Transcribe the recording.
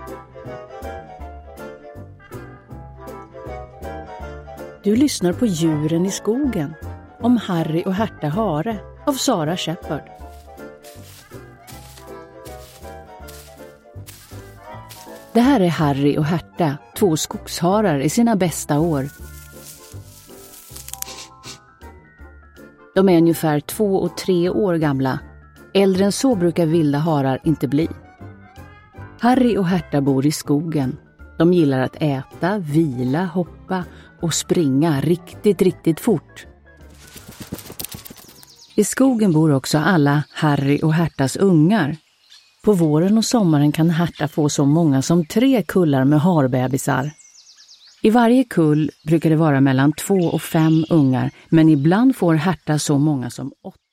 Du lyssnar på Djuren i skogen om Harry och Herta Hare av Sara Shepard. Det här är Harry och Herta, 2 skogsharar i sina bästa år. De är ungefär 2 och 3 år gamla. Äldre än så brukar vilda harar inte bli. Harry och Herta bor i skogen. De gillar att äta, vila, hoppa och springa riktigt fort. I skogen bor också alla Harry och Hertas ungar. På våren och sommaren kan Herta få så många som 3 kullar med harbebisar. I varje kull brukar det vara mellan 2 och 5 ungar, men ibland får Herta så många som 8.